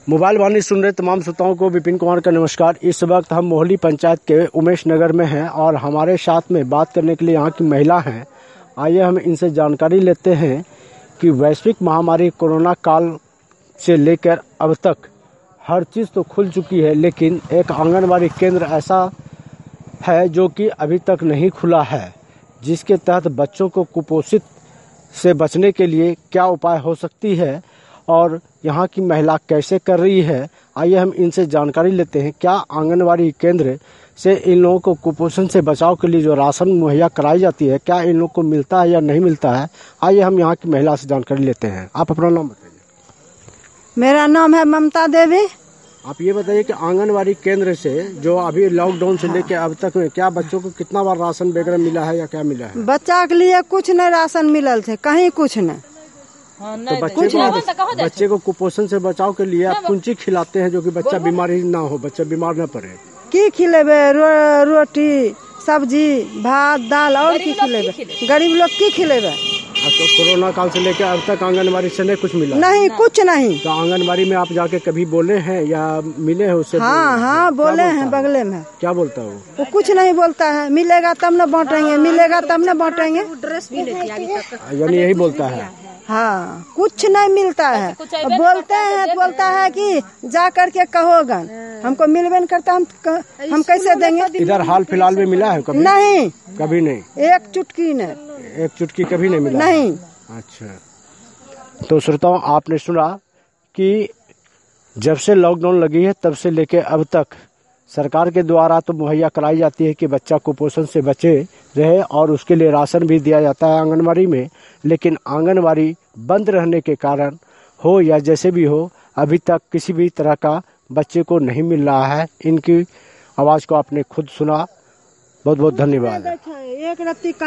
Mobile वाणी सुन रहे तमाम श्रोताओं को विपिन कुमार का नमस्कार। इस वक्त हम मोहली पंचायत के उमेश नगर में हैं और हमारे साथ में बात करने के लिए यहाँ की महिला हैं। आइए हम इनसे जानकारी लेते हैं कि वैश्विक महामारी कोरोना काल से लेकर अब तक हर चीज़ तो खुल चुकी है, लेकिन एक आंगनबाड़ी केंद्र ऐसा है जो कि अभी तक नहीं खुला है, जिसके तहत बच्चों को कुपोषित से बचने के लिए क्या उपाय हो सकती है और यहाँ की महिला कैसे कर रही है। आइए हम इनसे जानकारी लेते हैं। क्या आंगनबाड़ी केंद्र से इन लोगों को कुपोषण से बचाव के लिए जो राशन मुहैया कराई जाती है, क्या इन लोगों को मिलता है या नहीं मिलता है। आइए हम यहाँ की महिला से जानकारी लेते हैं। आप अपना नाम बताइए। मेरा नाम है ममता देवी। आप ये बताइए कि आंगनबाड़ी केंद्र से जो अभी लॉकडाउन से लेकर अब तक में क्या बच्चों को कितना बार राशन वगैरह मिला है या क्या मिला है? बच्चा के लिए कुछ नहीं राशन मिलल थे, कहीं कुछ नहीं। तो बच्चे को कुपोषण से बचाव के लिए आप कौन चीज खिलाते हैं जो कि बच्चा बीमारी ना हो, बच्चा बीमार न पड़े? की खिलेबे? रोटी, सब्जी, भात, दाल और की खिलेबे? गरीब लोग की खिलेबे? तो कोरोना काल से लेकर अब तक आंगनबाड़ी से नहीं कुछ मिला? नहीं, कुछ नहीं। तो आंगनबाड़ी में आप जाके कभी बोले हैं या मिले हैं उससे? हाँ बोले हैं, बगले में। क्या बोलता है वो कुछ नहीं बोलता है। मिलेगा तब न बांटेंगे, मिलेगा तब न बांटेंगे, यानी यही बोलता है। हाँ, कुछ नहीं मिलता है। बोलते हैं तो बोलता है कि जा करके कहोगन, हमको मिलबे नहीं करता, हम कैसे देंगे? इधर हाल फिलहाल में मिला है कभी? नहीं, कभी नहीं। एक चुटकी नहीं। एक चुटकी कभी नहीं मिला? नहीं। अच्छा, तो श्रोताओं आपने सुना कि जब से लॉकडाउन लगी है तब से लेके अब तक सरकार के द्वारा तो मुहैया कराई जाती है कि बच्चा कुपोषण से बचे रहे और उसके लिए राशन भी दिया जाता है आंगनबाड़ी में, लेकिन आंगनबाड़ी बंद रहने के कारण हो या जैसे भी हो अभी तक किसी भी तरह का बच्चे को नहीं मिल रहा है। इनकी आवाज़ को आपने खुद सुना। बहुत बहुत धन्यवाद।